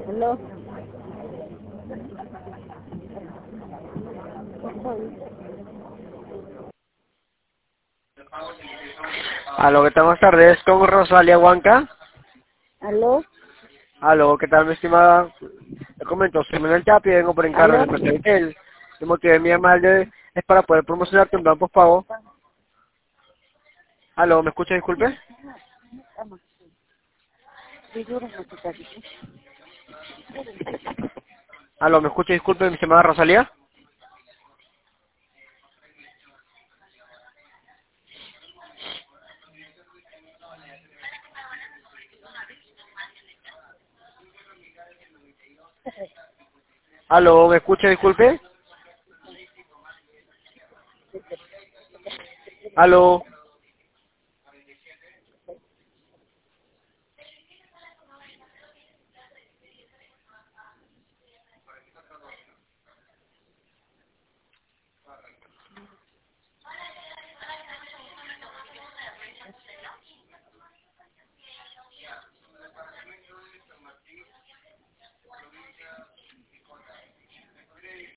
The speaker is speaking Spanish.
Aló. Aló, ¿qué tal? Buenas tardes, con Rosalia Huanca. Aló. Aló, ¿qué tal, mi estimada? Le comento, soy Manuel Tapia, vengo por encargo Aló. de empresa Intel. El motivo de mi llamada es para poder promocionarte un plan postpago. Aló, ¿me escucha? Disculpe. Aló, ¿me escucha? Disculpe, mi estimada Rosalía. Aló, ¿me escucha? Disculpe. Aló.